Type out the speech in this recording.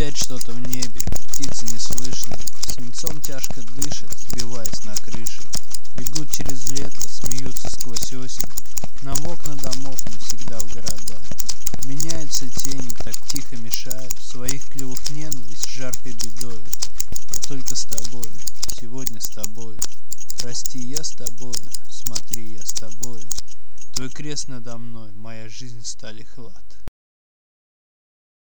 опять что-то в небе, птицы неслышные, свинцом тяжко дышат, сбиваясь на крыше. Бегут через лето, смеются сквозь осень, нам в окна домов навсегда в города. Меняются тени, так тихо мешают, своих клювов ненависть жаркой бедою. Я только с тобою, сегодня с тобою. Прости, я с тобою, смотри, я с тобою. Твой крест надо мной, моя жизнь стали хлад.